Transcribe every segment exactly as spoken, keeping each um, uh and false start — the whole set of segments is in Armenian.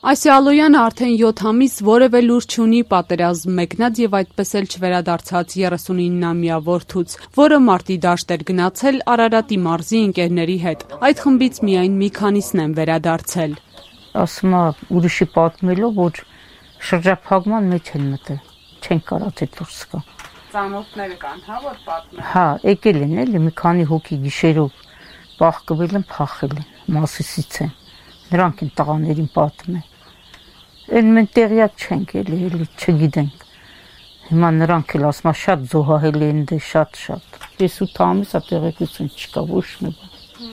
Ասիա Ալոյանը արդեն յոթ ամիս որևէ լուր չունի պատերազմ մեկնած եւ այդպես էլ չվերադարձած երեսունինամյա որդուց, որը մարտի դաշտ էր գնացել Արարատի մարզի ընկերների հետ։ Այդ խմբից միայն մի քանիսն են վերադարձել։ Ասում է ուրիշի պատմելով, որ շրջափակման մեջ են մտել, չեն կարա թե դուրս գա։ Ծանոթները կան, հա, որ պատմեն։ Հա, եկել են էլի մի քանի հոգի գիշերով բախկվել են, փախել են, Մասիսից են։ Նրանք են տղաներին պատմել։ Են մենք տեղյակ չենք էլի, էլի չգիտենք։ Հիմա նրանք էլ ասում են շատ զոհահել են դե շատ-շատ։ Ես ութ ամիս է տեղեկություն չկա, ոչ մի բան։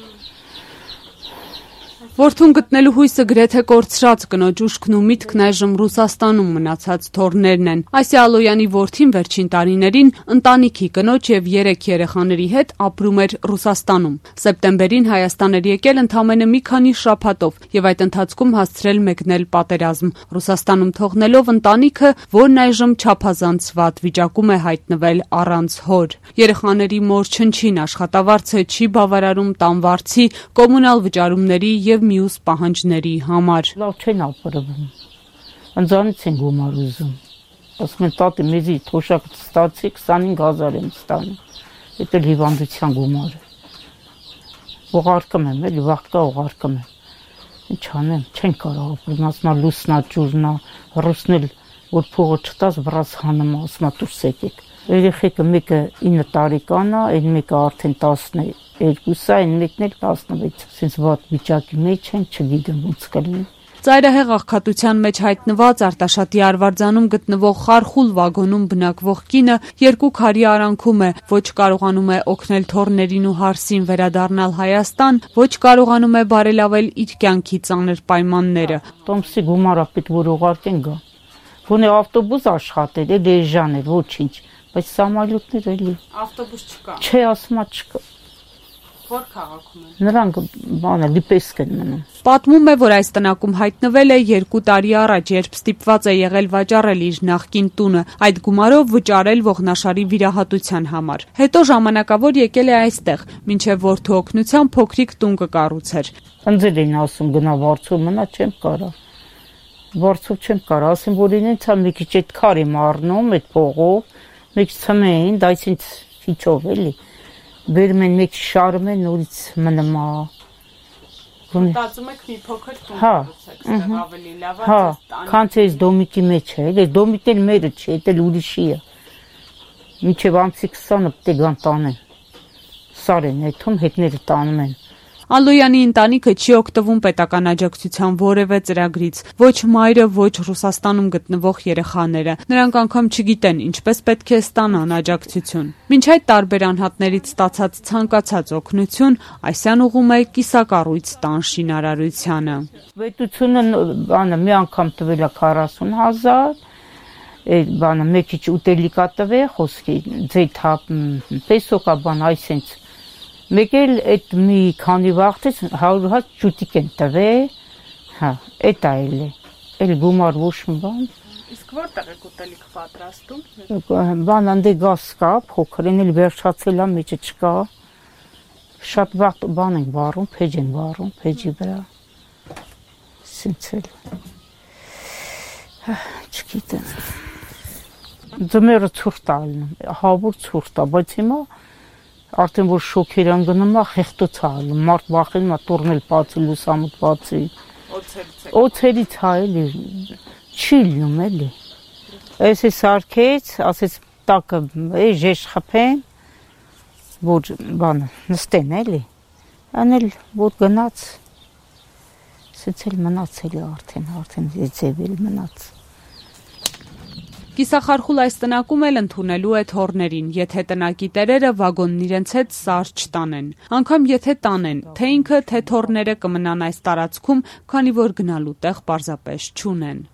Որդուն գտնելու հույսը գրեթե կորցրած կնոջ ուշքն ու միտքն այժմ Ռուսաստանում մնացած թոռներն են։ Ասիա Ալոյանի որդին վերջին տարիներին ընտանիքի կնոջ եւ երեք երեխաների հետ ապրում էր Ռուսաստանում։ Սեպտեմբերին Հայաստան էր եկել ընդամենը մի քանի շաբաթով եւ այդ ընթացքում հասցրել մեկնել պատերազմ։ Ռուսաստանում թողնելով ընտանիքը, որն այժմ չափազանց վատ վիճակում է հայտնվել առանց հոր։ Երեխաների մոր չնչին աշխատավարձը չի բավարարում տանվարձի, կոմունալ վճարումների եւ մյուս պահանջների համար։ Լավ չեն ապրվում։ Անձանից են գումար ուզում։ Ասում են տատի մեզի թոշակ ստացի քսանհինգ հազար եմ ստանում։ Դա էլ հիվանդության գումարը։ Ուղարկում եմ, էլի վաղկա ուղարկում եմ։ Ինչ անեմ, չեն կարող ապրել, ասում է լուսնա ջուրնա, ռուսնել որ փողը չտաս վրաս հանում, ասում է դուրս եկեք։ Երեխեքը մեկը ինը տարեկան է, այն մեկը արդեն տասներկու է, այն մեկն էլ տասնվեց։ Սենց վատ վիճակի մեջ են, չգիտեմ ոնց կլինի։ Ծայրահեղ աղքատության մեջ հայտնված Արտաշատի Արվարձանում գտնվող խարխուլ վագոնում բնակվող կինը երկու քարի արանքում է, ոչ կարողանում է օգնել թոռներին ու հարսին վերադառնալ Հայաստան, ոչ կարողանում է բարելավել իր կյանքի ծանր պայմանները։ Տոմսի գումարը պետք որ ուղարկեն գա։ Գոնե ավտոբուս աշխատել, էլ էժան էր, ոչինչ, բայց սամալյոտներ էլի։ Ավտոբուս չկա։ Չէ, ասում է չկա։ Որ քաղաքում են։ Նրանք բանը լիպեսկ են մնում։ Պատմում է, որ այս տնակում հայտնվել է երկու տարի առաջ, երբ ստիպված է եղել վաճառել իր նախկին տունը, այդ գումարով վճարել ողնաշարի վիրահատության համար։ Հետո ժամանակավոր եկել է այստեղ, մինչև որդու օգնությամբ փոքրիկ տուն կկառուցեր։ Ընձել էին ասում գնա վարձով մնա, չեմ կարա։ Վարձով չեմ կարա, ասեմ որ ինձ հա մի քիչ այդ քար եմ առնում, այդ փողով, մի քիչ ցմեն, դա ինձ քիչով էլի։ Բերում են մեկ շարում են նորից մնում է։ Մտածում եք մի փոքր տուն կառուցեք, այստեղ ավելի լավ է։ Հա, քան թե այս դոմիկի մեջ է, էլի դոմիկն էլ մերը չէ, դա ուրիշի է։ Մինչև ամսի քսանը պետք է գան տանեն։ Սար են այդում հետները տանում են։ Ալոյանի ընտանիքը չի օգտվում պետական աջակցության որևէ ծրագրից, ոչ մայրը, ոչ Ռուսաստանում գտնվող երեխաները։ Նրանք անգամ չգիտեն ինչպես պետք է ստանան աջակցություն։ Մինչ այդ տարբեր անհատներից ստացած ցանկացած օգնություն Ասիան ուղղում է կիսակառույց տան շինարարությանը։ Պետությունը բանը մի անգամ տվել է քառասուն հազար, այդ բանը մի քիչ ուտելիքա տվել, խոսքի ձեթապ, պեսոկա բան այսենց Մեկ էլ այդ մի քանի վաղտից հարյուր հատ ջուտիկ են տվել, հա, էդ այլ է, էլ գումար ոչ մի բան։ Իսկ որտեղ եք ուտելիք պատրաստում։ Բան անդե գազ կա, փոքր են էլ վերջացել է, մեջը չկա։ Շատ վաղ բան են վառում, փեջ են վառում, փեջի վրա։ Սենց էլ։ Չգիտեմ։ Ձմեռը ցուրտ ալնում, հավուր ցուրտ է, բայց հիմա արդեն որ շոքեր են գնում, խեղտոց է ալում, մարդ վախենում է տուրնել բացի, լուսամուտ բացի։ Օձերից հա էլի, չի լինում էլի։ Այս է սարքեց, ասեց տակը ժեշ խփեն, որ բանը նստեն էլի, անել որ գնաց, սենց էլ մնացել է արդեն, արդեն ձև էլ մնաց։ Կիսախարխուլ այս տնակում էլ ընդունելու է թոռներին, եթե տնակի տերերը վագոնն իրենց հետ սար չտանեն։ Անգամ եթե տանեն, թե ինքը, թե թոռները կմնան այս տարածքում, քանի որ գնալու տեղ պարզապես չունեն։